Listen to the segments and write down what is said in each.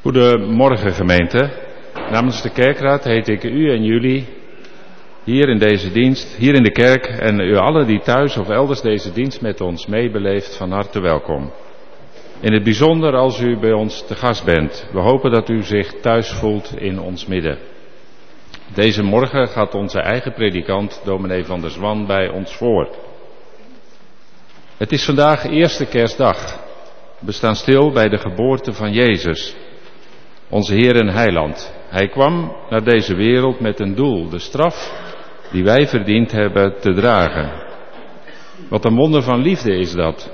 Goedemorgen gemeente. Namens de kerkraad heet ik u en jullie hier in deze dienst, hier in de kerk en u allen die thuis of elders deze dienst met ons meebeleeft van harte welkom. In het bijzonder als u bij ons te gast bent. We hopen dat u zich thuis voelt in ons midden. Deze morgen gaat onze eigen predikant, dominee van der Zwan, bij ons voor. Het is vandaag eerste kerstdag. We staan stil bij de geboorte van Jezus, onze Heer en Heiland. Hij kwam naar deze wereld met een doel, de straf die wij verdiend hebben te dragen. Wat een wonder van liefde is dat.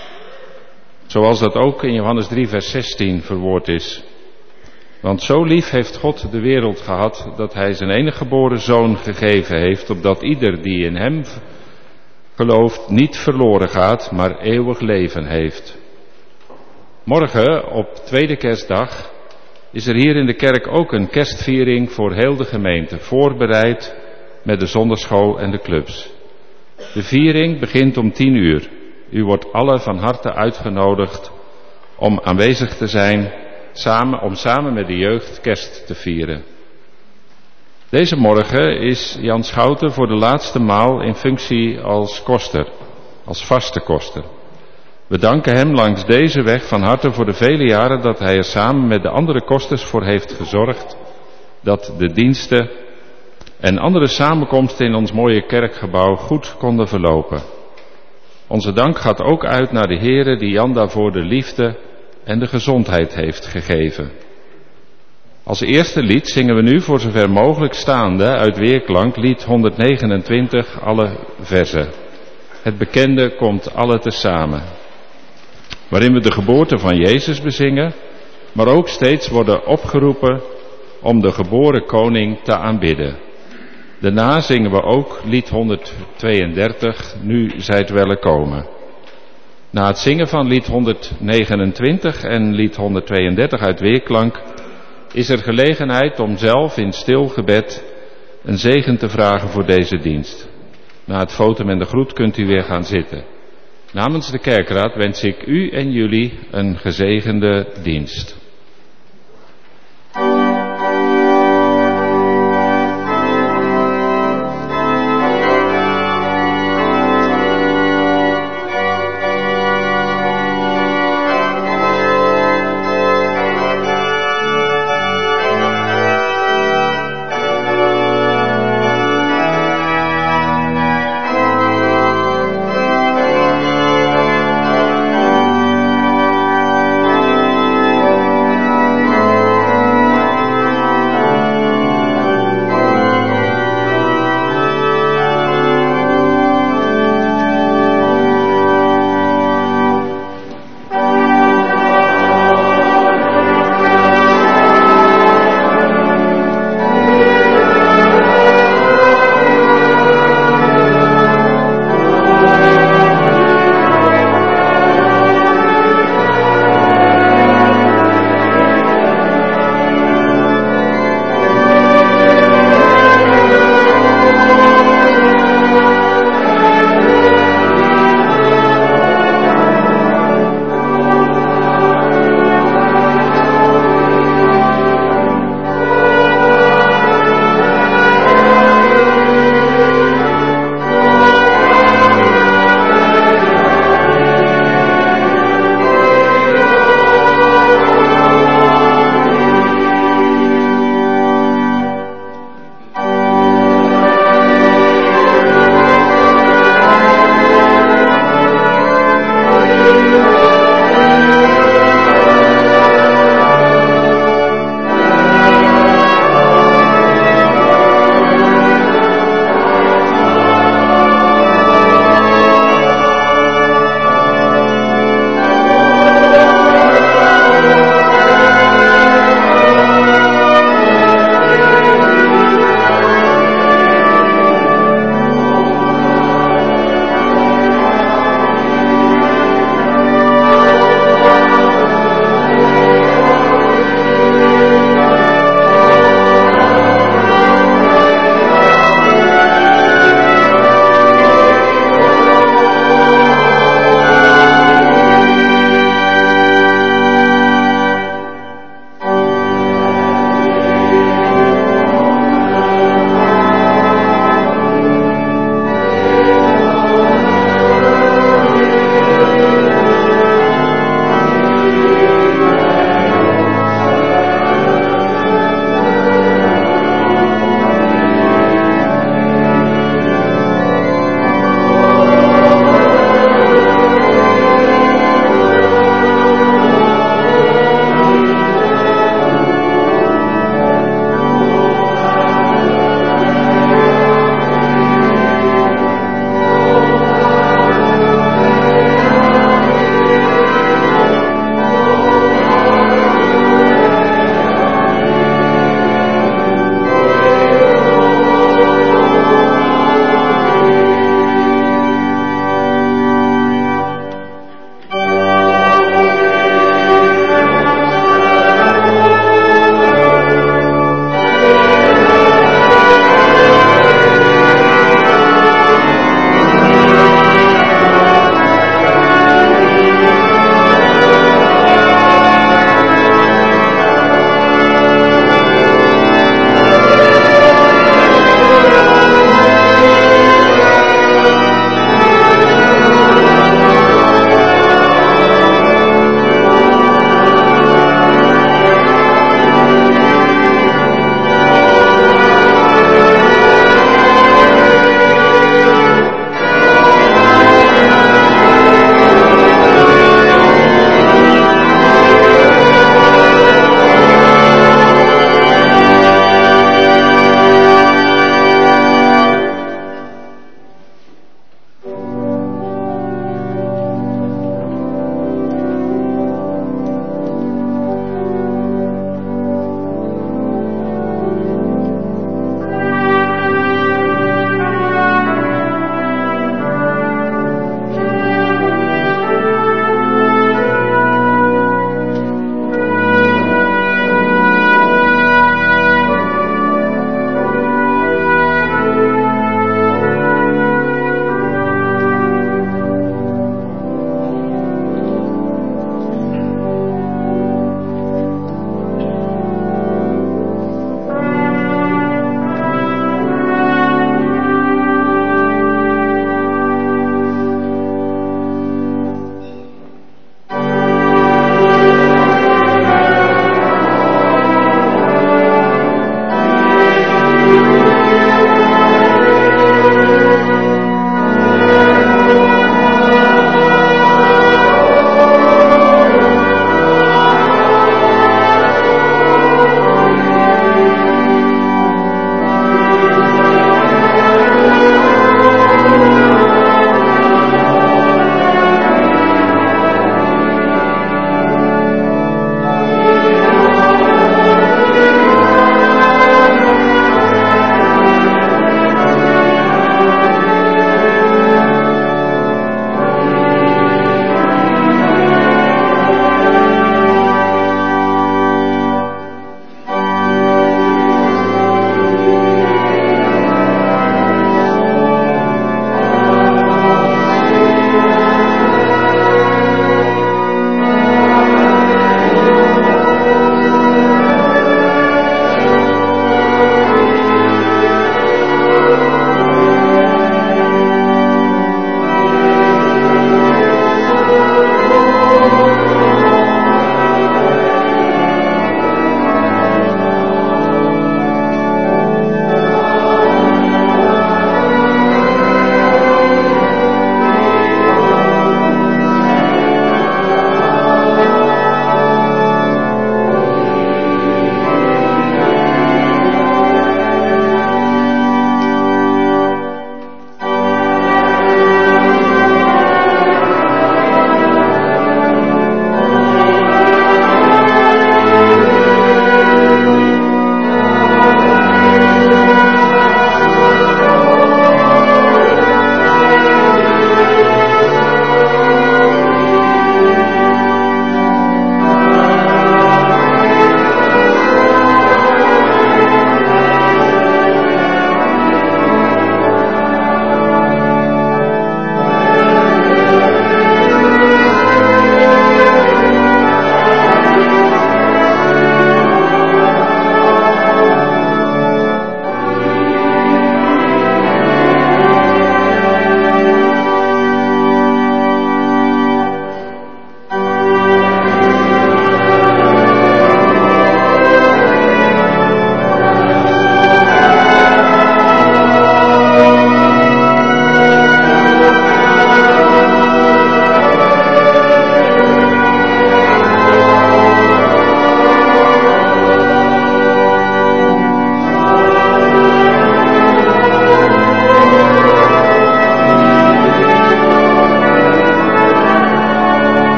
Zoals dat ook in Johannes 3 vers 16 verwoord is. Want zo lief heeft God de wereld gehad dat hij zijn enige geboren zoon gegeven heeft, opdat ieder die in hem gelooft niet verloren gaat, maar eeuwig leven heeft. Morgen, op tweede kerstdag, is er hier in de kerk ook een kerstviering voor heel de gemeente, voorbereid met de zondagschool en de clubs. De viering begint om 10 uur. U wordt allen van harte uitgenodigd om aanwezig te zijn, om samen met de jeugd kerst te vieren. Deze morgen is Jan Schouten voor de laatste maal in functie als koster, als vaste koster. We danken hem langs deze weg van harte voor de vele jaren dat hij er samen met de andere kosters voor heeft gezorgd dat de diensten en andere samenkomsten in ons mooie kerkgebouw goed konden verlopen. Onze dank gaat ook uit naar de Heere die Jan daarvoor de liefde en de gezondheid heeft gegeven. Als eerste lied zingen we nu voor zover mogelijk staande uit weerklank lied 129 alle verzen. Het bekende komt alle tezamen. Waarin we de geboorte van Jezus bezingen, maar ook steeds worden opgeroepen om de geboren koning te aanbidden. Daarna zingen we ook lied 132, Nu zijt welle komen. Na het zingen van lied 129 en lied 132 uit weerklank is er gelegenheid om zelf in stil gebed een zegen te vragen voor deze dienst. Na het votum en de groet kunt u weer gaan zitten. Namens de kerkraad wens ik u en jullie een gezegende dienst.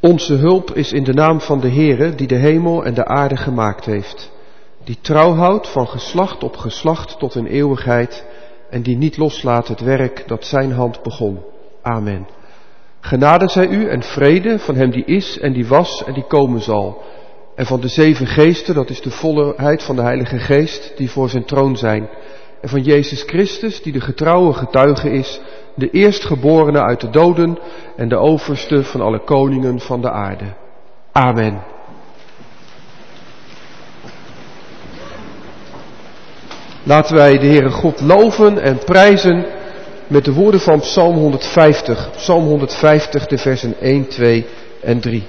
Onze hulp is in de naam van de Heere, die de hemel en de aarde gemaakt heeft, die trouw houdt van geslacht op geslacht tot in eeuwigheid en die niet loslaat het werk dat zijn hand begon. Amen. Genade zij u en vrede van hem die is en die was en die komen zal. En van de 7 geesten, dat is de volheid van de Heilige Geest, die voor zijn troon zijn. En van Jezus Christus, die de getrouwe getuige is, de eerstgeborene uit de doden en de overste van alle koningen van de aarde. Amen. Laten wij de Heere God loven en prijzen met de woorden van Psalm 150. Psalm 150, de versen 1, 2 en 3.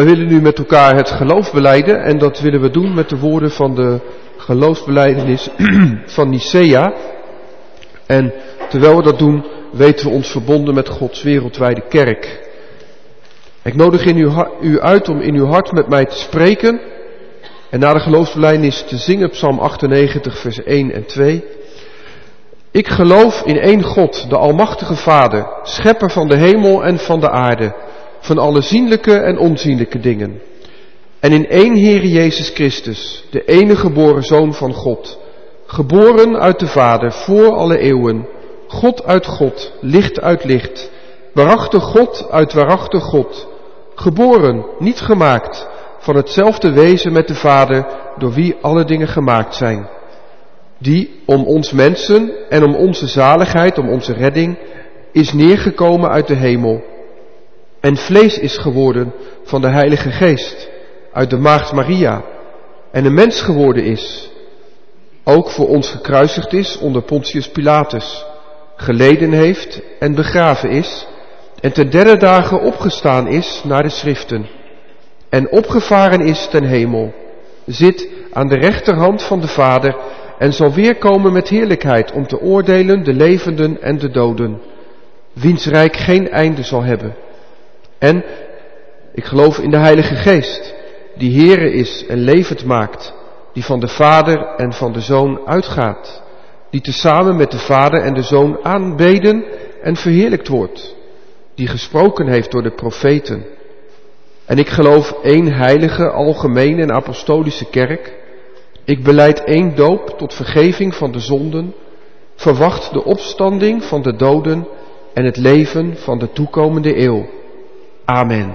Wij willen nu met elkaar het geloof belijden en dat willen we doen met de woorden van de geloofsbelijdenis van Nicea. En terwijl we dat doen, weten we ons verbonden met Gods wereldwijde kerk. Ik nodig u uit om in uw hart met mij te spreken en na de geloofsbelijdenis te zingen Psalm 98 vers 1 en 2. Ik geloof in één God, de Almachtige Vader, schepper van de hemel en van de aarde, van alle zienlijke en onzienlijke dingen. En in één Heere Jezus Christus, de enige geboren Zoon van God, geboren uit de Vader voor alle eeuwen, God uit God, licht uit licht, waarachtig God uit waarachtig God, geboren, niet gemaakt, van hetzelfde wezen met de Vader, door wie alle dingen gemaakt zijn, die om ons mensen en om onze zaligheid, om onze redding, is neergekomen uit de hemel en vlees is geworden van de Heilige Geest, uit de Maagd Maria, en een mens geworden is, ook voor ons gekruisigd is onder Pontius Pilatus, geleden heeft en begraven is, en ten derde dagen opgestaan is naar de schriften, en opgevaren is ten hemel, zit aan de rechterhand van de Vader, en zal weerkomen met heerlijkheid om te oordelen de levenden en de doden, wiens rijk geen einde zal hebben. En ik geloof in de Heilige Geest, die Heere is en levend maakt, die van de Vader en van de Zoon uitgaat, die tezamen met de Vader en de Zoon aanbeden en verheerlijkt wordt, die gesproken heeft door de profeten. En ik geloof één heilige, algemene en apostolische kerk. Ik belijd één doop tot vergeving van de zonden, verwacht de opstanding van de doden en het leven van de toekomende eeuw. Amen.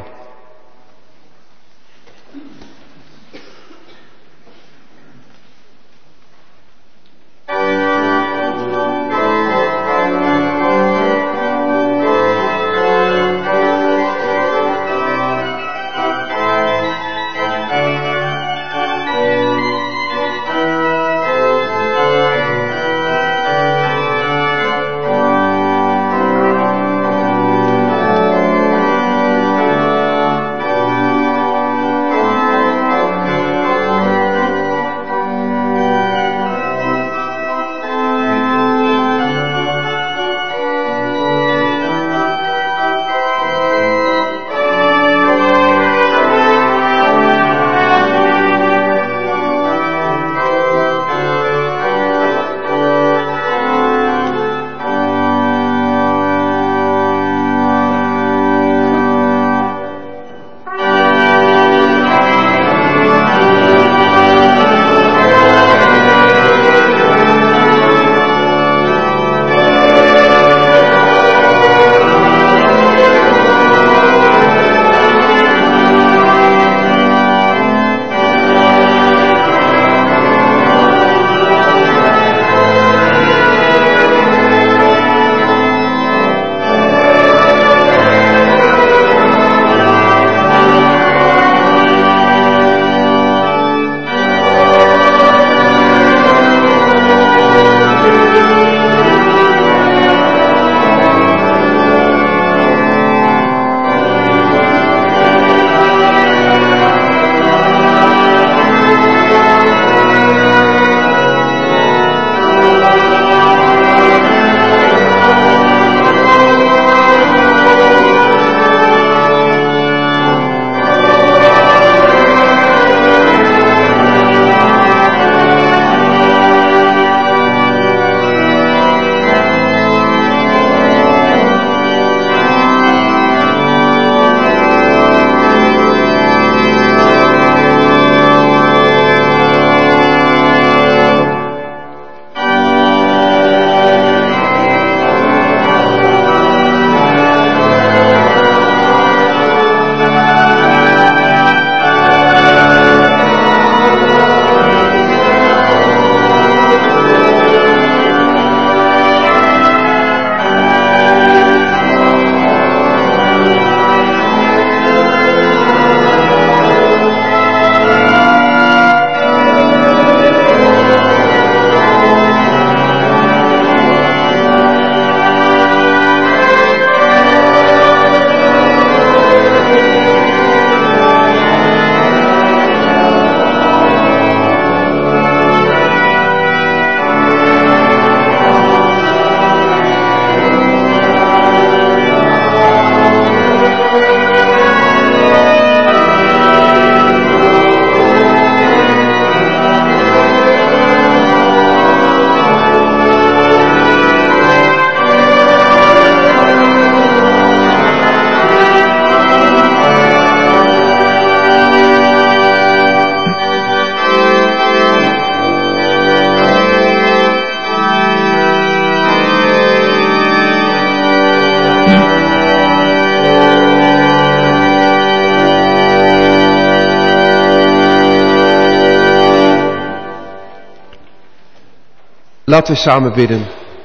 Laten we samen bidden.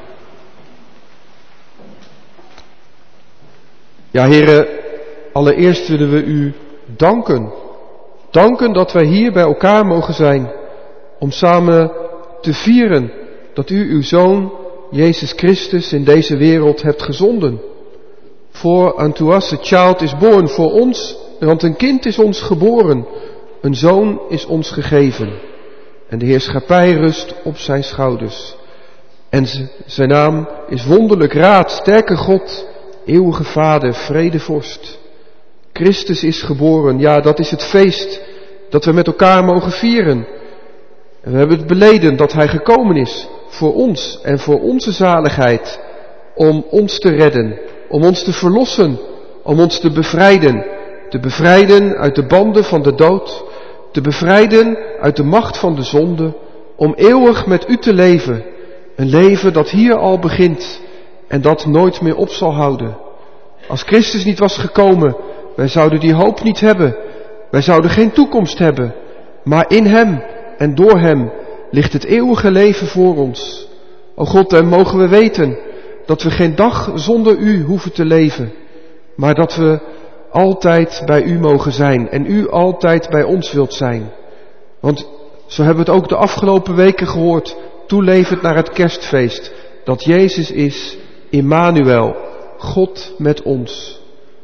Ja, Heere, allereerst willen we u danken. Danken dat wij hier bij elkaar mogen zijn om samen te vieren dat u uw Zoon, Jezus Christus, in deze wereld hebt gezonden. For unto us a child is born, voor ons, want een kind is ons geboren, een zoon is ons gegeven. En de heerschappij rust op zijn schouders. En zijn naam is wonderlijk Raad, sterke God, eeuwige Vader, vredevorst. Christus is geboren, ja, dat is het feest dat we met elkaar mogen vieren. En we hebben het beleden dat hij gekomen is voor ons en voor onze zaligheid, om ons te redden, om ons te verlossen, om ons te bevrijden uit de banden van de dood, te bevrijden uit de macht van de zonde, om eeuwig met u te leven, een leven dat hier al begint en dat nooit meer op zal houden. Als Christus niet was gekomen, wij zouden die hoop niet hebben, wij zouden geen toekomst hebben, maar in hem en door hem ligt het eeuwige leven voor ons. O God, en mogen we weten dat we geen dag zonder u hoeven te leven, maar dat we altijd bij u mogen zijn en u altijd bij ons wilt zijn. Want zo hebben we het ook de afgelopen weken gehoord, toelevend naar het kerstfeest, dat Jezus is, Immanuel, God met ons.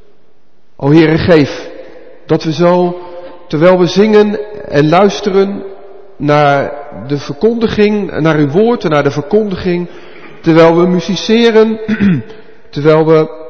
O Heere, geef dat we zo, terwijl we zingen en luisteren naar de verkondiging, naar uw woord en naar de verkondiging, terwijl we musiceren, terwijl we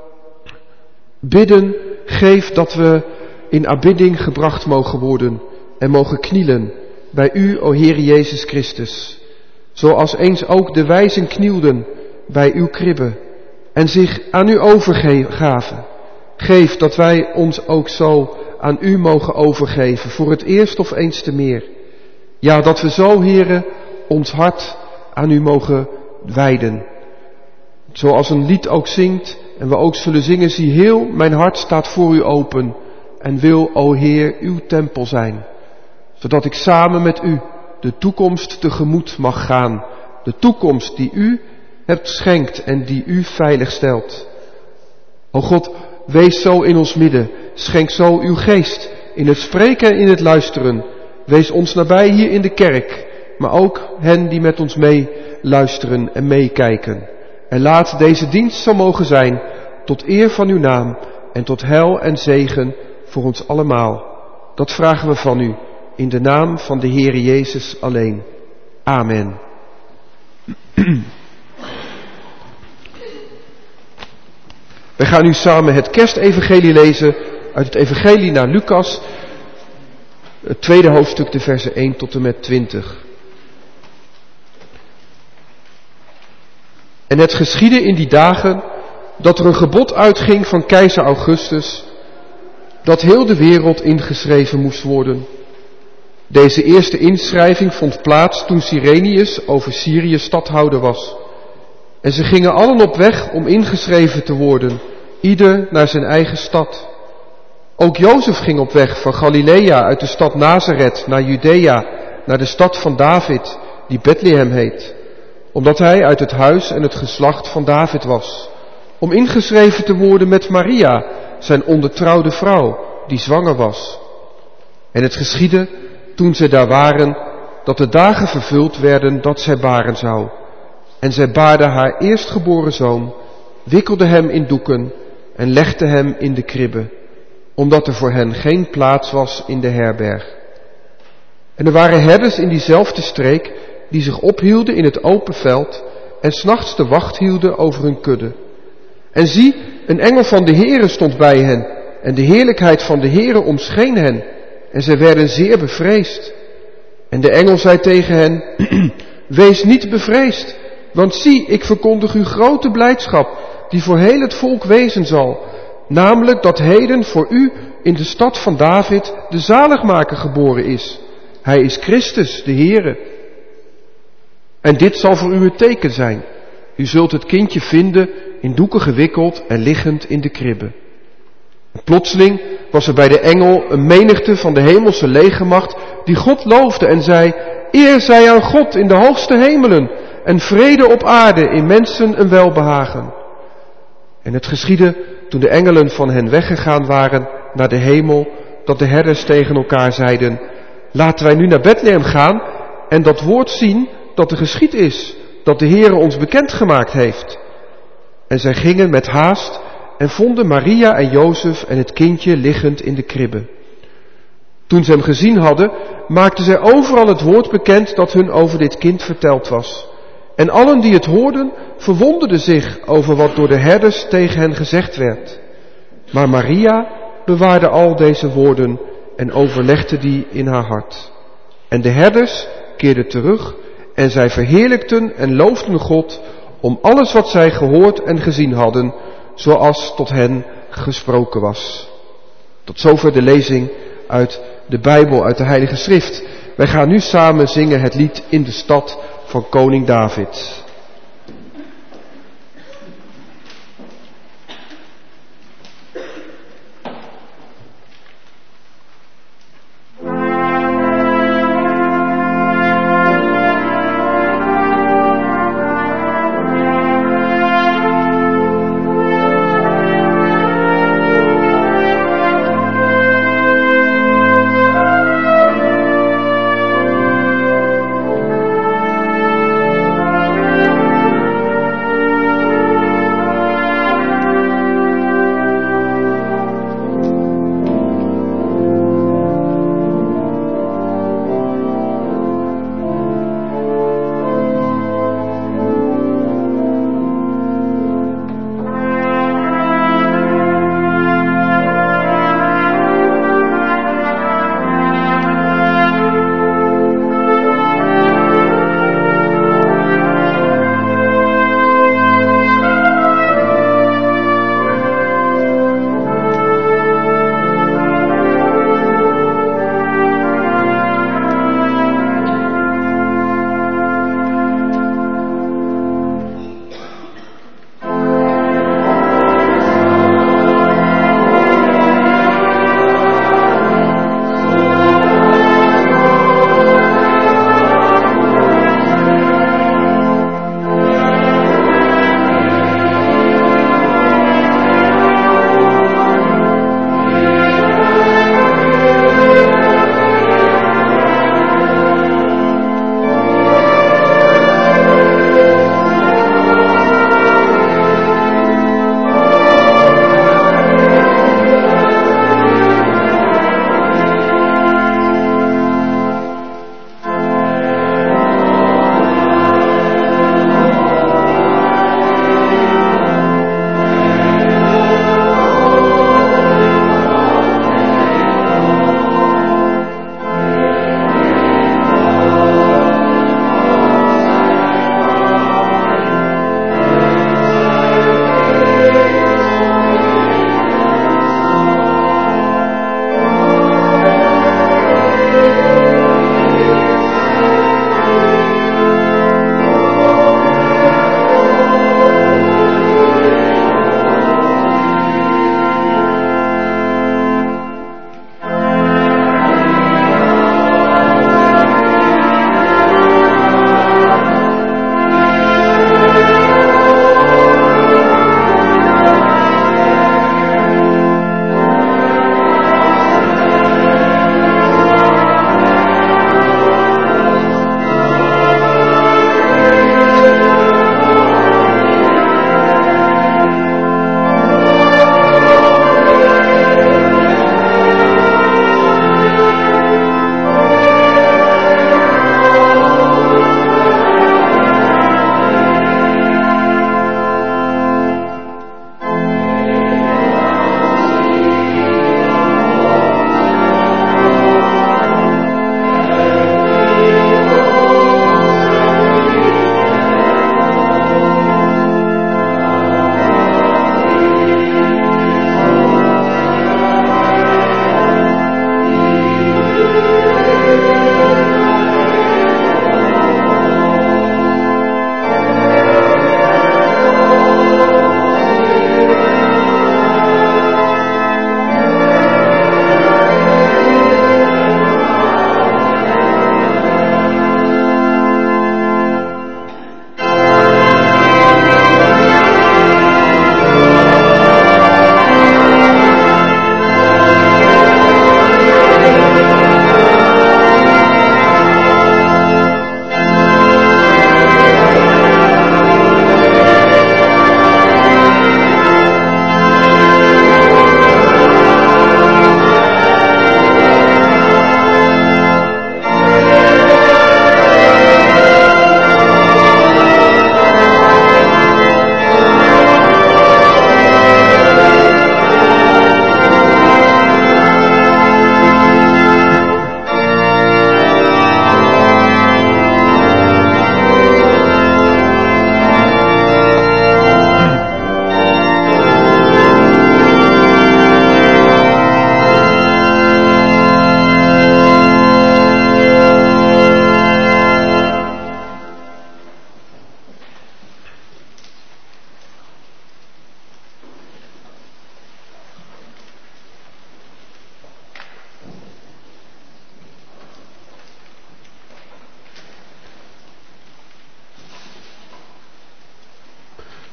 bidden, geef dat we in aanbidding gebracht mogen worden en mogen knielen bij u, o Heer Jezus Christus. Zoals eens ook de wijzen knielden bij uw kribbe en zich aan u overgaven. Geef dat wij ons ook zo aan u mogen overgeven, voor het eerst of eens te meer. Ja, dat we zo, Heere, ons hart aan u mogen wijden. Zoals een lied ook zingt, en we ook zullen zingen, zie heel mijn hart staat voor u open en wil, o Heer, uw tempel zijn. Zodat ik samen met u de toekomst tegemoet mag gaan. De toekomst die u hebt schenkt en die u veilig stelt. O God, wees zo in ons midden. Schenk zo uw geest in het spreken en in het luisteren. Wees ons nabij hier in de kerk, maar ook hen die met ons mee luisteren en meekijken. En laat deze dienst zo mogen zijn tot eer van uw naam en tot heil en zegen voor ons allemaal. Dat vragen we van u in de naam van de Heere Jezus alleen. Amen. We gaan nu samen het kerstevangelie lezen uit het evangelie naar Lucas, het tweede hoofdstuk, de versen 1 tot en met 20. En het geschiedde in die dagen dat er een gebod uitging van keizer Augustus, dat heel de wereld ingeschreven moest worden. Deze eerste inschrijving vond plaats toen Cyrenius over Syrië stadhouder was. En ze gingen allen op weg om ingeschreven te worden, ieder naar zijn eigen stad. Ook Jozef ging op weg van Galilea uit de stad Nazareth naar Judea, naar de stad van David, die Bethlehem heet, omdat hij uit het huis en het geslacht van David was, om ingeschreven te worden met Maria, zijn ondertrouwde vrouw, die zwanger was. En het geschiedde, toen zij daar waren, dat de dagen vervuld werden dat zij baren zou. En zij baarde haar eerstgeboren zoon, wikkelde hem in doeken en legde hem in de kribbe, omdat er voor hen geen plaats was in de herberg. En er waren herders in diezelfde streek die zich ophielden in het open veld en 's nachts de wacht hielden over hun kudde. En zie, een engel van de Heere stond bij hen en de heerlijkheid van de Heere omscheen hen en zij werden zeer bevreesd. En de engel zei tegen hen, wees niet bevreesd, want zie, ik verkondig u grote blijdschap die voor heel het volk wezen zal, namelijk dat heden voor u in de stad van David de zaligmaker geboren is. Hij is Christus, de Heere. En dit zal voor u het teken zijn. U zult het kindje vinden in doeken gewikkeld en liggend in de kribbe. En plotseling was er bij de engel een menigte van de hemelse legermacht die God loofde en zei, eer zij aan God in de hoogste hemelen en vrede op aarde in mensen een welbehagen. En het geschiedde toen de engelen van hen weggegaan waren naar de hemel, dat de herders tegen elkaar zeiden: laten wij nu naar Bethlehem gaan en dat woord zien dat er geschied is, dat de Heere ons bekendgemaakt heeft. En zij gingen met haast en vonden Maria en Jozef en het kindje liggend in de kribbe. Toen ze hem gezien hadden, maakten zij overal het woord bekend dat hun over dit kind verteld was. En allen die het hoorden, verwonderden zich over wat door de herders tegen hen gezegd werd. Maar Maria bewaarde al deze woorden en overlegde die in haar hart. En de herders keerden terug en zij verheerlijkten en loofden God om alles wat zij gehoord en gezien hadden, zoals tot hen gesproken was. Tot zover de lezing uit de Bijbel, uit de Heilige Schrift. Wij gaan nu samen zingen het lied In de stad van koning David.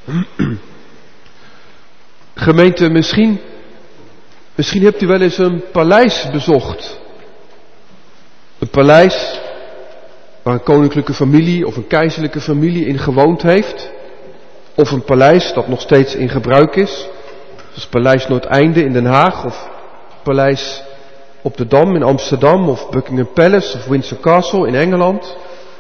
Gemeente, misschien hebt u wel eens een paleis bezocht. Een paleis waar een koninklijke familie of een keizerlijke familie in gewoond heeft. Of een paleis dat nog steeds in gebruik is. Zoals Paleis Noordeinde in Den Haag of Paleis op de Dam in Amsterdam of Buckingham Palace of Windsor Castle in Engeland.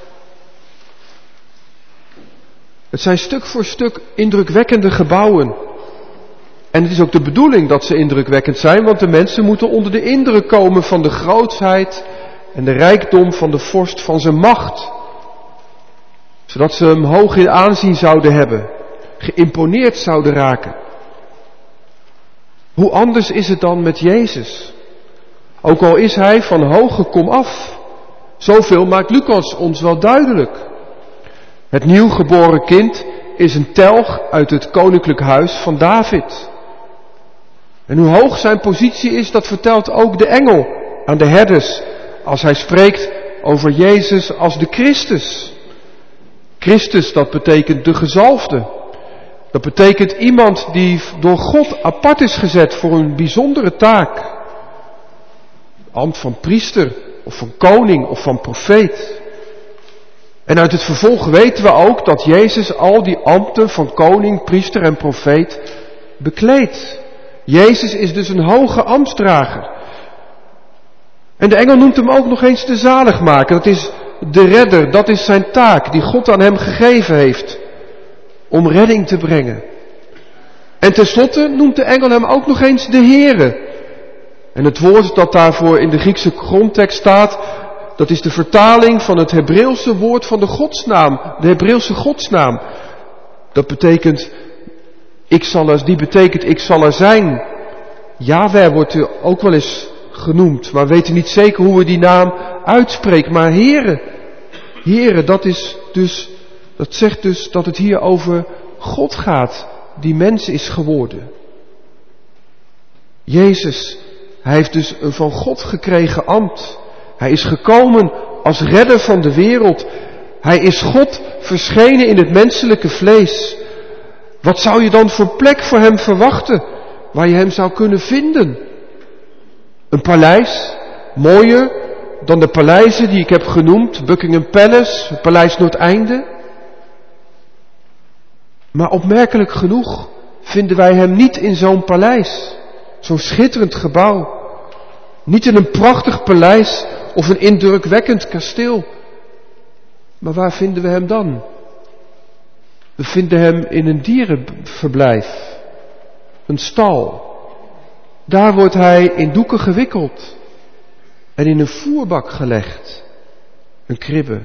Het zijn stuk voor stuk indrukwekkende gebouwen. En het is ook de bedoeling dat ze indrukwekkend zijn, want de mensen moeten onder de indruk komen van de grootsheid en de rijkdom van de vorst van zijn macht. Zodat ze hem hoog in aanzien zouden hebben, geïmponeerd zouden raken. Hoe anders is het dan met Jezus? Ook al is hij van hoge kom af. Zoveel maakt Lucas ons wel duidelijk. Het nieuwgeboren kind is een telg uit het koninklijk huis van David. En hoe hoog zijn positie is, dat vertelt ook de engel aan de herders als hij spreekt over Jezus als de Christus. Christus, dat betekent de gezalfde. Dat betekent iemand die door God apart is gezet voor een bijzondere taak. Ambt van priester of van koning of van profeet. En uit het vervolg weten we ook dat Jezus al die ambten van koning, priester en profeet bekleedt. Jezus is dus een hoge ambtsdrager. En de engel noemt hem ook nog eens de zaligmaker. Dat is de redder, dat is zijn taak die God aan hem gegeven heeft. Om redding te brengen. En tenslotte noemt de engel hem ook nog eens de Heere. En het woord dat daarvoor in de Griekse grondtekst staat, dat is de vertaling van het Hebreeuwse woord van de godsnaam. De Hebreeuwse godsnaam. Dat betekent, ik zal er zijn. Jahweh wordt er ook wel eens genoemd, maar we weten niet zeker hoe we die naam uitspreken. Maar Heere, dat zegt dus dat het hier over God gaat, die mens is geworden. Jezus, hij heeft dus een van God gekregen ambt. Hij is gekomen als redder van de wereld. Hij is God verschenen in het menselijke vlees. Wat zou je dan voor plek voor hem verwachten, waar je hem zou kunnen vinden? Een paleis, mooier dan de paleizen die ik heb genoemd, Buckingham Palace, Paleis Noordeinde. Maar opmerkelijk genoeg vinden wij hem niet in zo'n paleis, zo'n schitterend gebouw. Niet in een prachtig paleis of een indrukwekkend kasteel. Maar waar vinden we hem dan? We vinden hem in een dierenverblijf, een stal. Daar wordt hij in doeken gewikkeld en in een voerbak gelegd, een kribbe.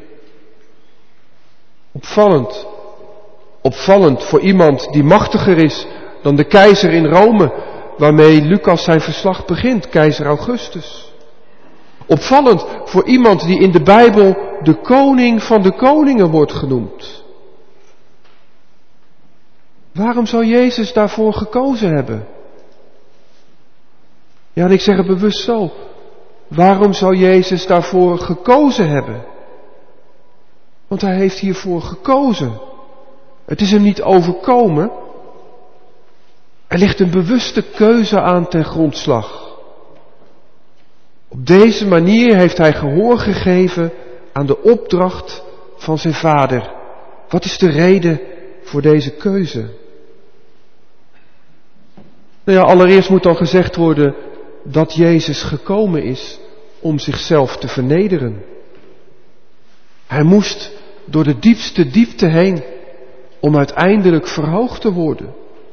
Opvallend voor iemand die machtiger is dan de keizer in Rome, waarmee Lucas zijn verslag begint, keizer Augustus. Opvallend voor iemand die in de Bijbel de koning van de koningen wordt genoemd. Waarom zou Jezus daarvoor gekozen hebben? Ja, en ik zeg het bewust zo. Waarom zou Jezus daarvoor gekozen hebben? Want hij heeft hiervoor gekozen. Het is hem niet overkomen. Er ligt een bewuste keuze aan ten grondslag. Op deze manier heeft hij gehoor gegeven aan de opdracht van zijn Vader. Wat is de reden voor deze keuze? Nou ja, allereerst moet dan gezegd worden dat Jezus gekomen is om zichzelf te vernederen. Hij moest door de diepste diepte heen om uiteindelijk verhoogd te worden.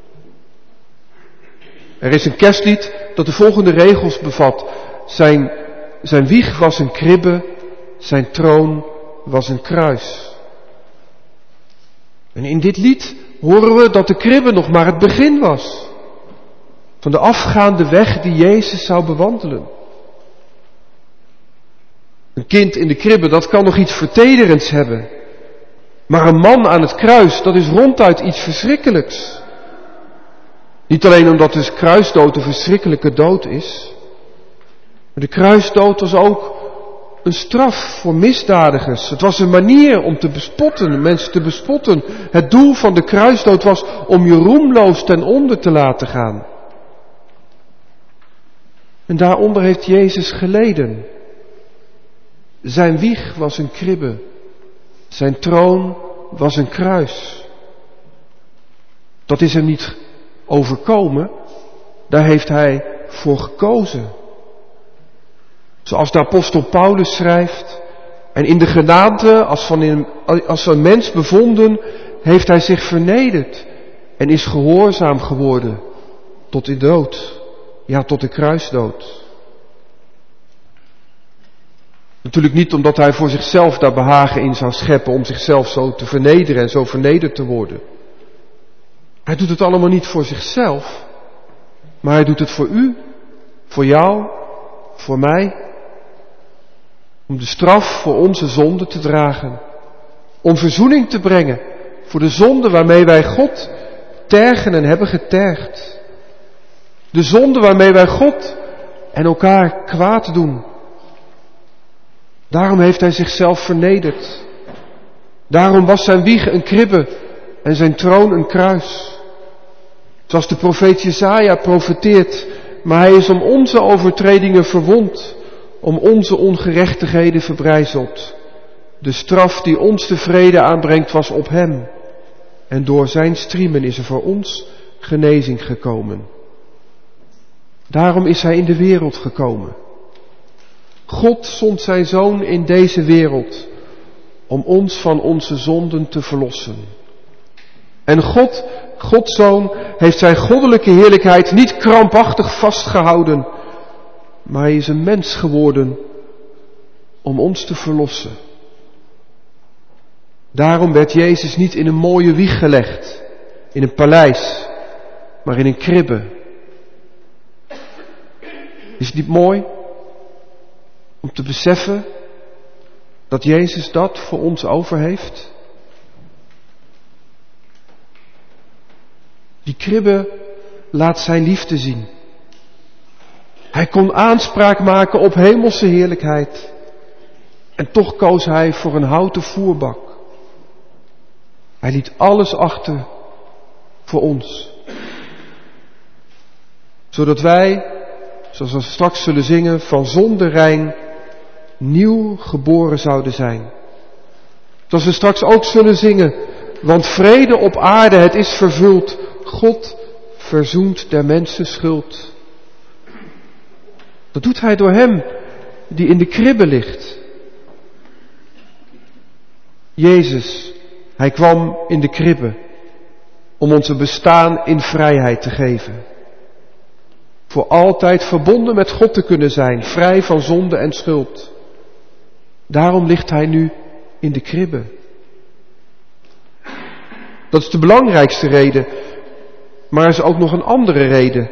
Er is een kerstlied dat de volgende regels bevat. Zijn wieg was een kribbe, zijn troon was een kruis. En in dit lied horen we dat de kribbe nog maar het begin was van de afgaande weg die Jezus zou bewandelen. Een kind in de kribbe, dat kan nog iets vertederends hebben. Maar een man aan het kruis, dat is ronduit iets verschrikkelijks. Niet alleen omdat de kruisdood een verschrikkelijke dood is, maar de kruisdood was ook een straf voor misdadigers. Het was een manier om te bespotten, mensen te bespotten. Het doel van de kruisdood was om je roemloos ten onder te laten gaan. En daaronder heeft Jezus geleden. Zijn wieg was een kribbe. Zijn troon was een kruis. Dat is hem niet overkomen. Daar heeft hij voor gekozen. Zoals de apostel Paulus schrijft. En in de gedaante als een mens bevonden, heeft hij zich vernederd. En is gehoorzaam geworden. Tot de dood. Ja, tot de kruisdood. Natuurlijk niet omdat hij voor zichzelf daar behagen in zou scheppen. Om zichzelf zo te vernederen en zo vernederd te worden. Hij doet het allemaal niet voor zichzelf. Maar hij doet het voor u. Voor jou. Voor mij. Om de straf voor onze zonde te dragen. Om verzoening te brengen. Voor de zonde waarmee wij God tergen en hebben getergd. De zonde waarmee wij God en elkaar kwaad doen. Daarom heeft hij zichzelf vernederd. Daarom was zijn wieg een kribbe en zijn troon een kruis. Zoals de profeet Jesaja profeteert, maar hij is om onze overtredingen verwond, om onze ongerechtigheden verbrijzeld. De straf die ons de vrede aanbrengt was op hem. En door zijn striemen is er voor ons genezing gekomen. Daarom is hij in de wereld gekomen. God zond zijn Zoon in deze wereld om ons van onze zonden te verlossen. En Gods Zoon, heeft zijn goddelijke heerlijkheid niet krampachtig vastgehouden, maar hij is een mens geworden om ons te verlossen. Daarom werd Jezus niet in een mooie wieg gelegd, in een paleis, maar in een kribbe. Is het niet mooi om te beseffen dat Jezus dat voor ons over heeft? Die kribbe laat zijn liefde zien. Hij kon aanspraak maken op hemelse heerlijkheid. En toch koos hij voor een houten voerbak. Hij liet alles achter voor ons. Zodat wij, zoals we straks zullen zingen, van zonde rein nieuw geboren zouden zijn. Zoals we straks ook zullen zingen, want vrede op aarde, het is vervuld. God verzoent der mensen schuld. Dat doet hij door hem die in de kribbe ligt. Jezus, hij kwam in de kribbe om ons een bestaan in vrijheid te geven. Voor altijd verbonden met God te kunnen zijn, vrij van zonde en schuld. Daarom ligt hij nu in de kribbe. Dat is de belangrijkste reden. Maar er is ook nog een andere reden.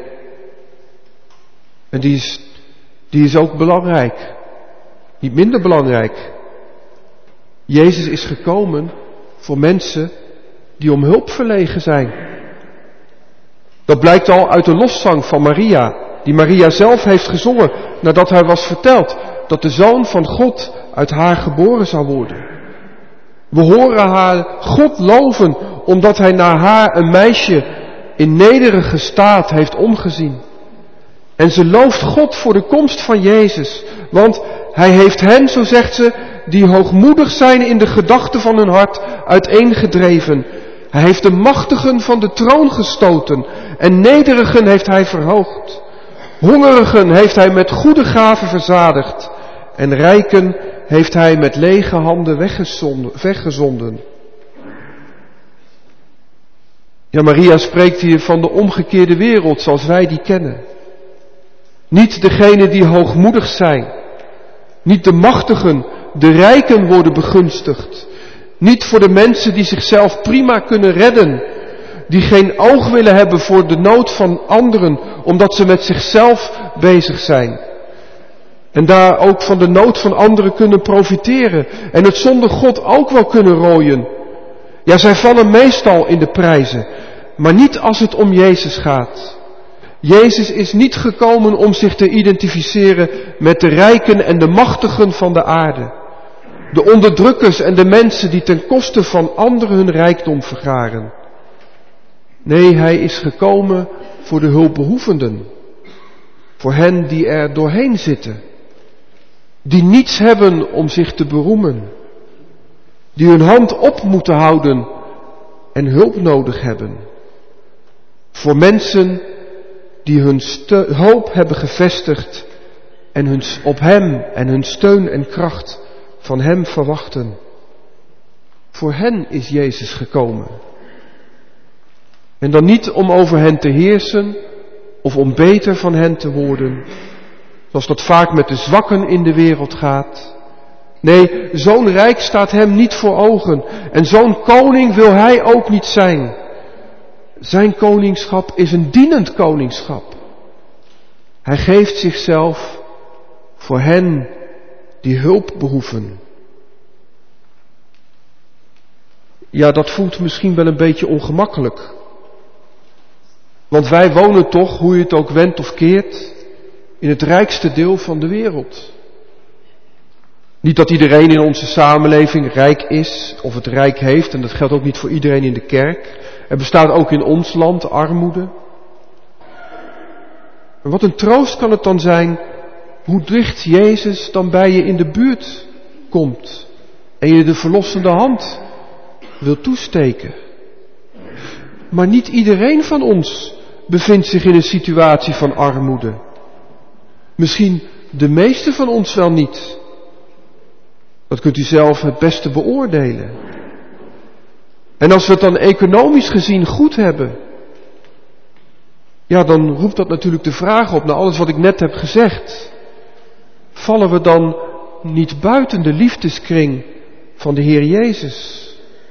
En die is ook belangrijk. Niet minder belangrijk. Jezus is gekomen voor mensen die om hulp verlegen zijn. Dat blijkt al uit de lofzang van Maria, die Maria zelf heeft gezongen nadat haar was verteld dat de Zoon van God uit haar geboren zou worden. We horen haar God loven omdat hij naar haar een meisje in nederige staat heeft omgezien. En ze looft God voor de komst van Jezus, want hij heeft hen, zo zegt ze, die hoogmoedig zijn in de gedachten van hun hart, uiteengedreven. Hij heeft de machtigen van de troon gestoten en nederigen heeft hij verhoogd. Hongerigen heeft hij met goede gaven verzadigd en rijken heeft hij met lege handen weggezonden. Ja, Maria spreekt hier van de omgekeerde wereld zoals wij die kennen. Niet degenen die hoogmoedig zijn. Niet de machtigen, de rijken worden begunstigd. Niet voor de mensen die zichzelf prima kunnen redden. Die geen oog willen hebben voor de nood van anderen, omdat ze met zichzelf bezig zijn. En daar ook van de nood van anderen kunnen profiteren. En het zonder God ook wel kunnen rooien. Ja, zij vallen meestal in de prijzen. Maar niet als het om Jezus gaat. Jezus is niet gekomen om zich te identificeren met de rijken en de machtigen van de aarde. De onderdrukkers en de mensen die ten koste van anderen hun rijkdom vergaren. Nee, hij is gekomen voor de hulpbehoevenden. Voor hen die er doorheen zitten. Die niets hebben om zich te beroemen. Die hun hand op moeten houden en hulp nodig hebben. Voor mensen die hun hoop hebben gevestigd en op hem en hun steun en kracht van hem verwachten. Voor hen is Jezus gekomen. En dan niet om over hen te heersen of om beter van hen te worden, zoals dat vaak met de zwakken in de wereld gaat. Nee, zo'n rijk staat hem niet voor ogen en zo'n koning wil hij ook niet zijn. Zijn koningschap is een dienend koningschap. Hij geeft zichzelf voor hen die hulp behoeven. Ja, dat voelt misschien wel een beetje ongemakkelijk. Want wij wonen toch, hoe je het ook wendt of keert, in het rijkste deel van de wereld. Niet dat iedereen in onze samenleving rijk is of het rijk heeft, en dat geldt ook niet voor iedereen in de kerk. Er bestaat ook in ons land armoede. En wat een troost kan het dan zijn hoe dicht Jezus dan bij je in de buurt komt en je de verlossende hand wil toesteken. Maar niet iedereen van ons bevindt zich in een situatie van armoede. Misschien de meeste van ons wel niet. Dat kunt u zelf het beste beoordelen. En als we het dan economisch gezien goed hebben, ja, dan roept dat natuurlijk de vraag op, na alles wat ik net heb gezegd. Vallen we dan niet buiten de liefdeskring van de Heer Jezus?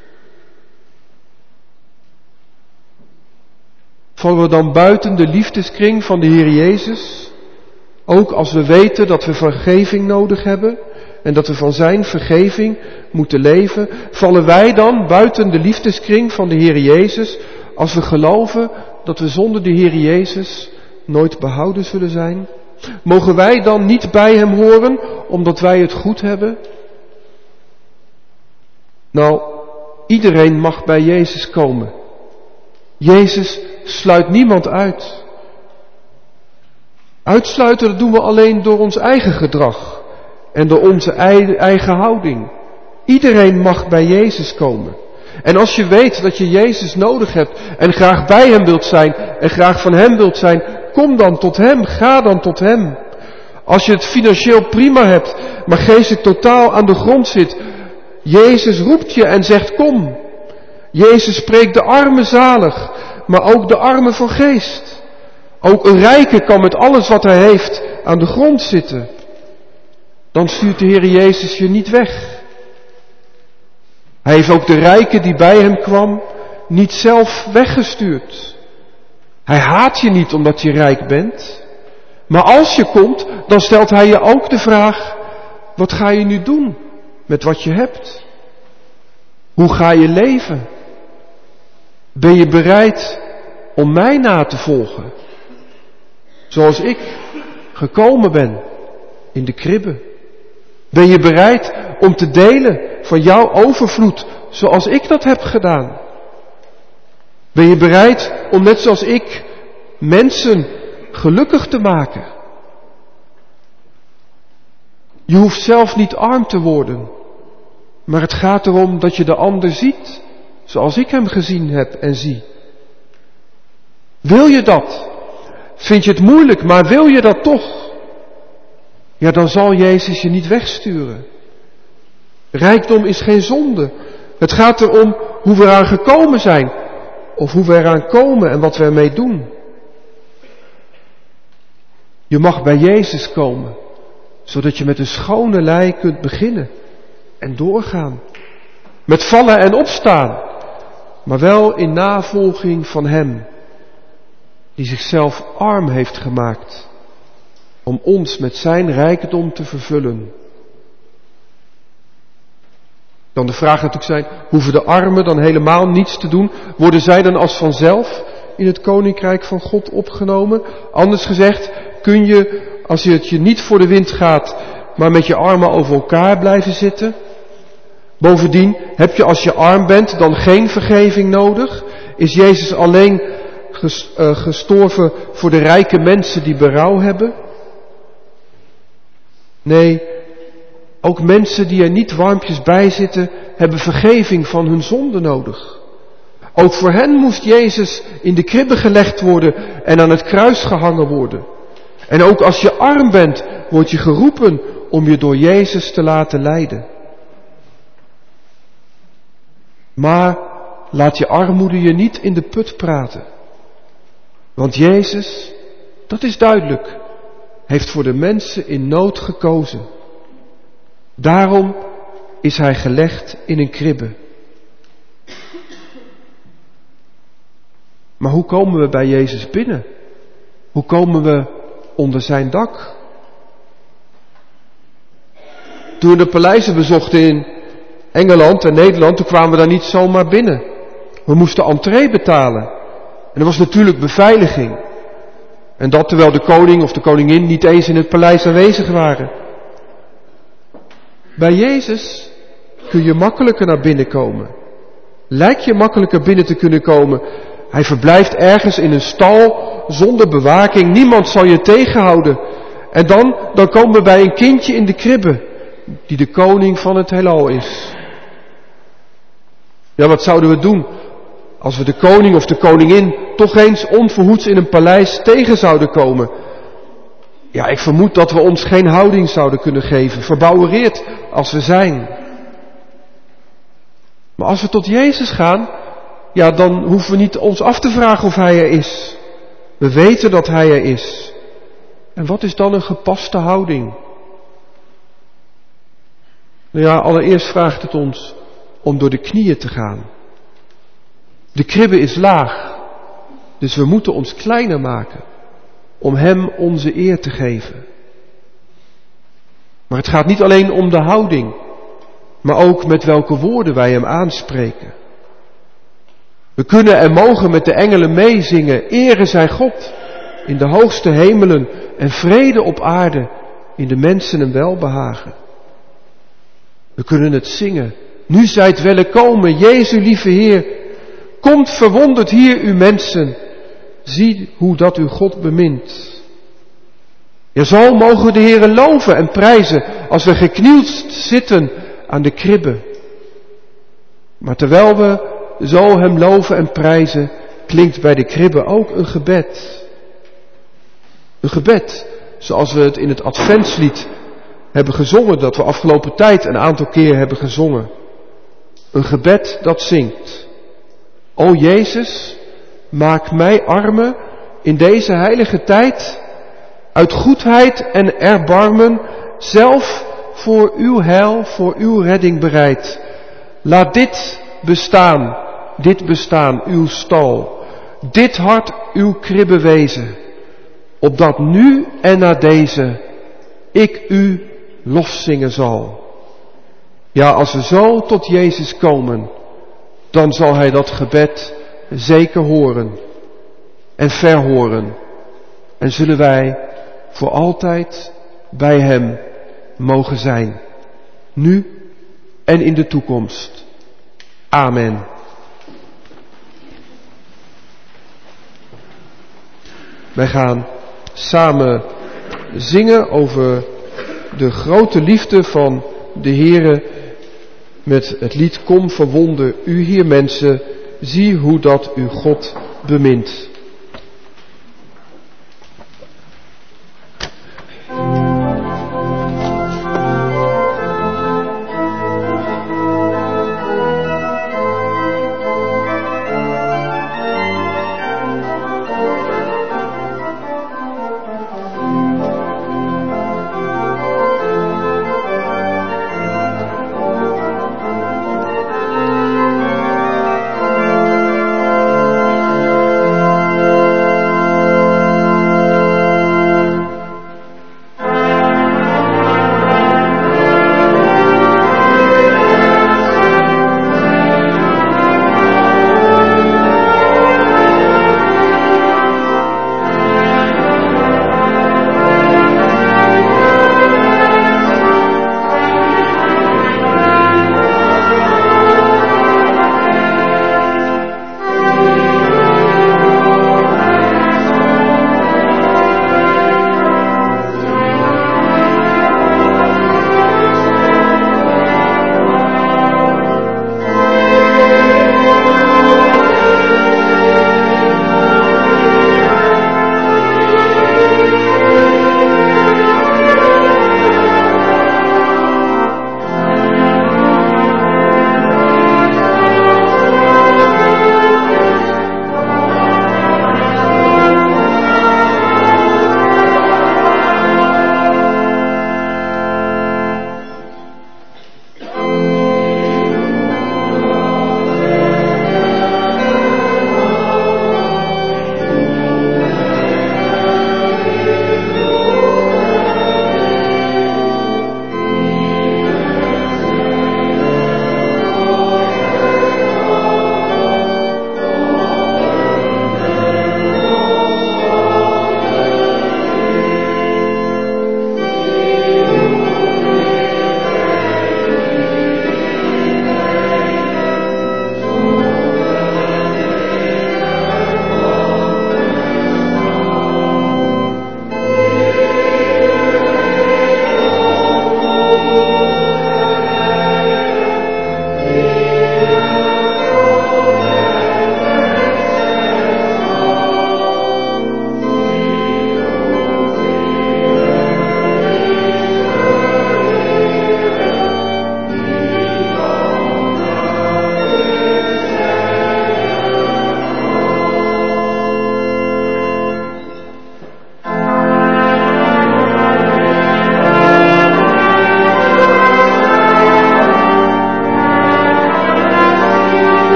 Vallen we dan buiten de liefdeskring van de Heer Jezus? Ook als we weten dat we vergeving nodig hebben en dat we van zijn vergeving moeten leven. Vallen wij dan buiten de liefdeskring van de Heer Jezus als we geloven dat we zonder de Heer Jezus nooit behouden zullen zijn? Mogen wij dan niet bij hem horen omdat wij het goed hebben? Nou, iedereen mag bij Jezus komen. Jezus sluit niemand uit. Uitsluiten, dat doen we alleen door ons eigen gedrag en door onze eigen houding. Iedereen mag bij Jezus komen. En als je weet dat je Jezus nodig hebt en graag bij hem wilt zijn en graag van hem wilt zijn, kom dan tot hem, ga dan tot hem. Als je het financieel prima hebt, maar geestelijk totaal aan de grond zit, Jezus roept je en zegt kom. Jezus spreekt de armen zalig, maar ook de armen van geest. Ook een rijke kan met alles wat hij heeft aan de grond zitten. Dan stuurt de Heer Jezus je niet weg. Hij heeft ook de rijke die bij hem kwam niet zelf weggestuurd. Hij haat je niet omdat je rijk bent. Maar als je komt, dan stelt hij je ook de vraag, wat ga je nu doen met wat je hebt? Hoe ga je leven? Ben je bereid om mij na te volgen? Zoals ik gekomen ben in de kribbe. Ben je bereid om te delen van jouw overvloed zoals ik dat heb gedaan? Ben je bereid om net zoals ik mensen gelukkig te maken? Je hoeft zelf niet arm te worden, maar het gaat erom dat je de ander ziet zoals ik hem gezien heb en zie. Wil je dat? Vind je het moeilijk, maar wil je dat toch? Ja, dan zal Jezus je niet wegsturen. Rijkdom is geen zonde. Het gaat erom hoe we eraan gekomen zijn. Of hoe we eraan komen en wat we ermee doen. Je mag bij Jezus komen. Zodat je met een schone lei kunt beginnen. En doorgaan. Met vallen en opstaan. Maar wel in navolging van Hem. Die zichzelf arm heeft gemaakt. Om ons met zijn rijkdom te vervullen. Dan de vraag natuurlijk zijn, hoeven de armen dan helemaal niets te doen? Worden zij dan als vanzelf in het koninkrijk van God opgenomen? Anders gezegd, kun je, als het je niet voor de wind gaat, maar met je armen over elkaar blijven zitten? Bovendien, heb je als je arm bent dan geen vergeving nodig? Is Jezus alleen gestorven voor de rijke mensen die berouw hebben? Nee, ook mensen die er niet warmpjes bij zitten, hebben vergeving van hun zonde nodig. Ook voor hen moest Jezus in de kribbe gelegd worden en aan het kruis gehangen worden. En ook als je arm bent, word je geroepen om je door Jezus te laten leiden. Maar laat je armoede je niet in de put praten. Want Jezus, dat is duidelijk, heeft voor de mensen in nood gekozen. Daarom is hij gelegd in een kribbe. Maar hoe komen we bij Jezus binnen? Hoe komen we onder zijn dak? Toen we de paleizen bezochten in Engeland en Nederland, toen kwamen we daar niet zomaar binnen. We moesten entree betalen. En er was natuurlijk beveiliging. En dat terwijl de koning of de koningin niet eens in het paleis aanwezig waren. Bij Jezus kun je makkelijker naar binnen komen. Lijkt je makkelijker binnen te kunnen komen. Hij verblijft ergens in een stal zonder bewaking. Niemand zal je tegenhouden. En dan komen we bij een kindje in de kribbe, die de koning van het heelal is. Ja, wat zouden we doen als we de koning of de koningin toch eens onverhoeds in een paleis tegen zouden komen? Ja, ik vermoed dat we ons geen houding zouden kunnen geven, verbouwereerd als we zijn. Maar als we tot Jezus gaan, ja, dan hoeven we niet ons af te vragen of Hij er is. We weten dat Hij er is. En wat is dan een gepaste houding? Nou ja, allereerst vraagt het ons om door de knieën te gaan. De kribbe is laag, dus we moeten ons kleiner maken om Hem onze eer te geven. Maar het gaat niet alleen om de houding, maar ook met welke woorden wij Hem aanspreken. We kunnen en mogen met de engelen meezingen, Ere zij God in de hoogste hemelen en vrede op aarde in de mensen een welbehagen. We kunnen het zingen, nu zijt wellekomen, Jezu lieve Heer, komt verwonderd hier u mensen, zie hoe dat u God bemint. Ja, zo mogen we de Heere loven en prijzen als we geknield zitten aan de kribbe. Maar terwijl we zo Hem loven en prijzen, klinkt bij de kribbe ook een gebed. Een gebed, zoals we het in het Adventslied hebben gezongen, dat we afgelopen tijd een aantal keer hebben gezongen. Een gebed dat zingt. O Jezus, maak mij arme in deze heilige tijd, uit goedheid en erbarmen, zelf voor uw heil, voor uw redding bereid. Laat dit bestaan uw stal, dit hart uw kribbe wezen, opdat nu en na deze ik u lofzingen zal. Ja, als we zo tot Jezus komen, dan zal Hij dat gebed zeker horen en verhoren. En zullen wij voor altijd bij Hem mogen zijn. Nu en in de toekomst. Amen. Wij gaan samen zingen over de grote liefde van de Heere met het lied Kom verwonder u hier mensen, zie hoe dat u God bemint.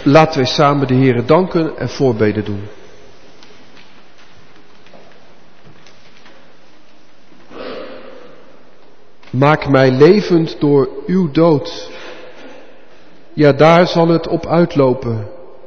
Laten we samen de Heere danken en voorbeden doen. Maak mij levend door uw dood. Ja, daar zal het op uitlopen.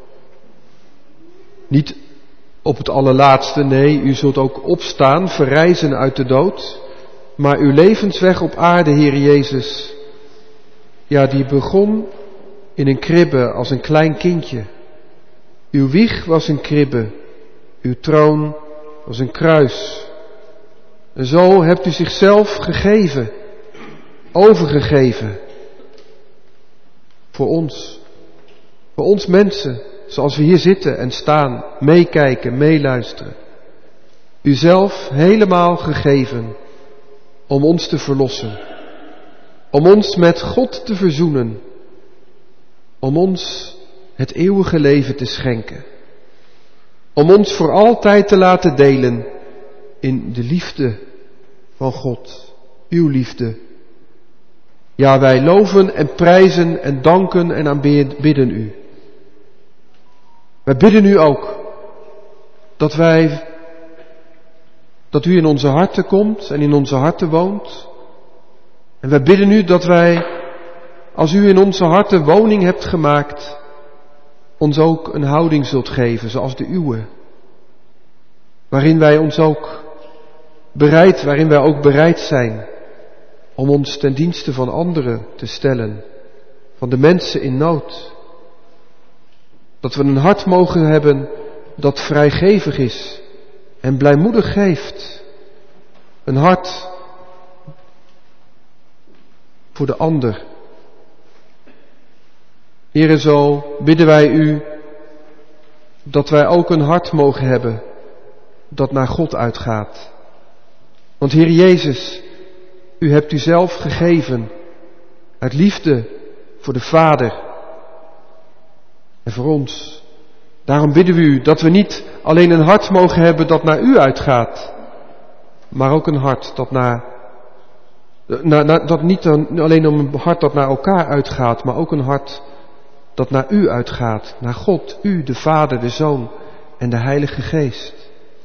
Niet op het allerlaatste, nee, u zult ook opstaan, verrijzen uit de dood. Maar uw levensweg op aarde, Heer Jezus, ja, die begon in een kribbe als een klein kindje. Uw wieg was een kribbe, uw troon was een kruis. En zo hebt u zichzelf gegeven, overgegeven. Voor ons mensen, zoals we hier zitten en staan, meekijken, meeluisteren. Uzelf helemaal gegeven om ons te verlossen, om ons met God te verzoenen, om ons het eeuwige leven te schenken, om ons voor altijd te laten delen in de liefde van God, uw liefde. Ja, wij loven en prijzen en danken en aanbidden u. Wij bidden u ook dat u in onze harten komt en in onze harten woont. En wij bidden u dat wij, als u in onze harten woning hebt gemaakt, ons ook een houding zult geven zoals de uwe. Waarin wij ook bereid zijn om ons ten dienste van anderen te stellen, van de mensen in nood. Dat we een hart mogen hebben dat vrijgevig is en blijmoedig geeft. Een hart voor de ander. Heere, zo bidden wij u dat wij ook een hart mogen hebben dat naar God uitgaat. Want Heer Jezus, u hebt u zelf gegeven uit liefde voor de Vader en voor ons. Daarom bidden we u dat we niet alleen een hart mogen hebben dat naar u uitgaat, maar ook een hart dat niet alleen om een hart dat naar elkaar uitgaat, maar ook een hart dat naar u uitgaat, naar God, u, de Vader, de Zoon en de Heilige Geest.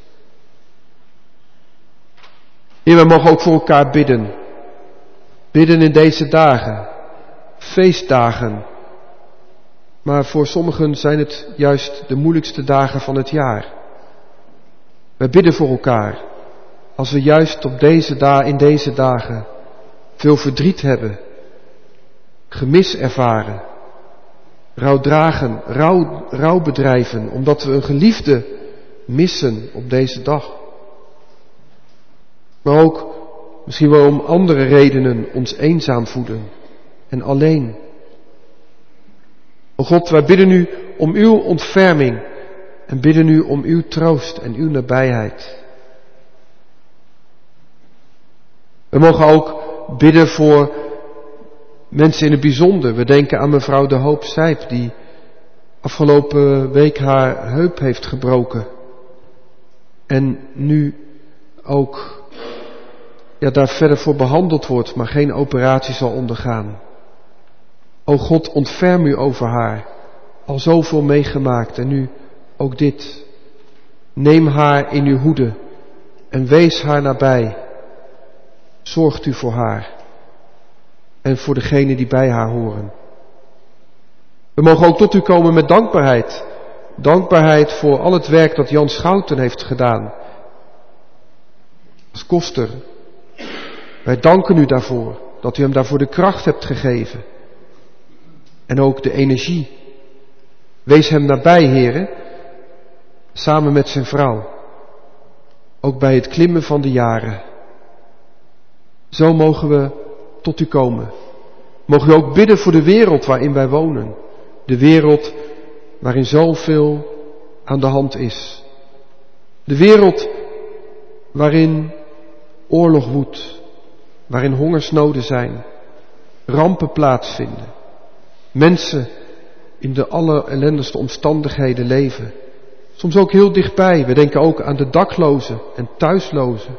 Heer, wij mogen ook voor elkaar bidden. Bidden in deze dagen, feestdagen. Maar voor sommigen zijn het juist de moeilijkste dagen van het jaar. Wij bidden voor elkaar, als we juist in deze dagen veel verdriet hebben, gemis ervaren, rouw bedrijven, omdat we een geliefde missen op deze dag. Maar ook misschien wel om andere redenen ons eenzaam voelen en alleen. O God, wij bidden u om uw ontferming en bidden u om uw troost en uw nabijheid. We mogen ook bidden voor mensen in het bijzonder. We denken aan mevrouw De Hoop Sijp, die afgelopen week haar heup heeft gebroken. En nu ook daar verder voor behandeld wordt, maar geen operatie zal ondergaan. O God, ontferm u over haar. Al zoveel meegemaakt en nu ook dit. Neem haar in uw hoede en wees haar nabij. Zorgt u voor haar en voor degenen die bij haar horen. We mogen ook tot u komen met dankbaarheid. Dankbaarheid voor al het werk dat Jan Schouten heeft gedaan. Als koster. Wij danken u daarvoor, dat u hem daarvoor de kracht hebt gegeven. En ook de energie. Wees hem nabij, heren, samen met zijn vrouw. Ook bij het klimmen van de jaren. Zo mogen we tot u komen. Mogen we ook bidden voor de wereld waarin wij wonen. De wereld waarin zoveel aan de hand is. De wereld waarin oorlog woedt. Waarin hongersnoden zijn. Rampen plaatsvinden. Mensen in de allerellendigste omstandigheden leven. Soms ook heel dichtbij. We denken ook aan de daklozen en thuislozen.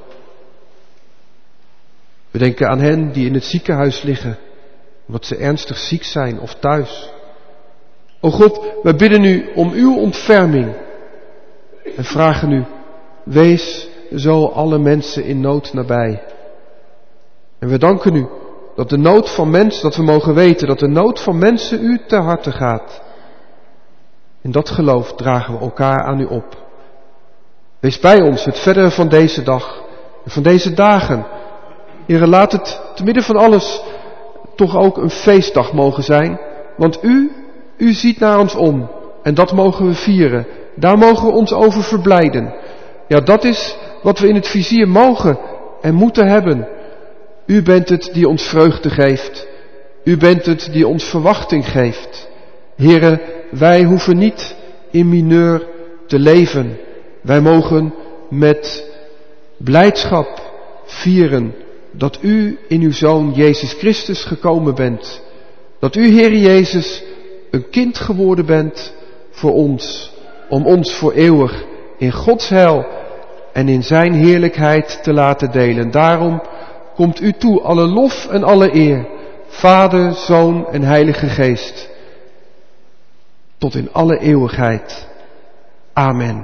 We denken aan hen die in het ziekenhuis liggen, omdat ze ernstig ziek zijn of thuis. O God, wij bidden u om uw ontferming en vragen u, wees zo alle mensen in nood nabij. En we danken u dat de nood van mensen, dat we mogen weten dat de nood van mensen u ter harte gaat. In dat geloof dragen we elkaar aan u op. Wees bij ons het verdere van deze dag en van deze dagen. Heere, laat het te midden van alles toch ook een feestdag mogen zijn. Want u ziet naar ons om. En dat mogen we vieren. Daar mogen we ons over verblijden. Ja, dat is wat we in het vizier mogen en moeten hebben. U bent het die ons vreugde geeft. U bent het die ons verwachting geeft. Heere, wij hoeven niet in mineur te leven. Wij mogen met blijdschap vieren dat u in uw Zoon Jezus Christus gekomen bent. Dat u, Heere Jezus, een kind geworden bent voor ons. Om ons voor eeuwig in Gods heil en in zijn heerlijkheid te laten delen. Daarom komt u toe alle lof en alle eer. Vader, Zoon en Heilige Geest. Tot in alle eeuwigheid. Amen.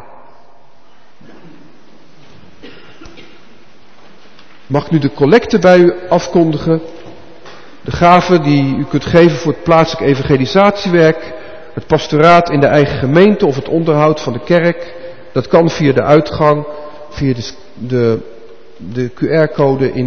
Mag nu de collecte bij u afkondigen. De gave die u kunt geven voor het plaatselijk evangelisatiewerk, het pastoraat in de eigen gemeente of het onderhoud van de kerk. Dat kan via de uitgang, via de QR-code in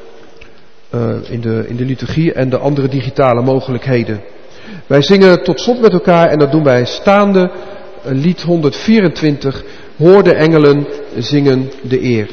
de liturgie en de andere digitale mogelijkheden. Wij zingen tot slot met elkaar en dat doen wij staande. Lied 124, Hoor de engelen zingen de eer.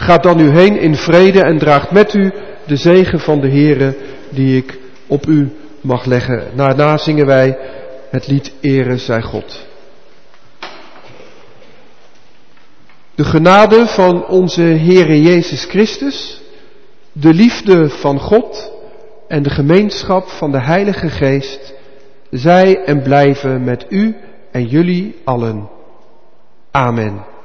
Gaat dan nu heen in vrede en draagt met u de zegen van de Heere die ik op u mag leggen. Daarna zingen wij het lied Ere zij God. De genade van onze Heere Jezus Christus, de liefde van God en de gemeenschap van de Heilige Geest, zij en blijven met u en jullie allen. Amen.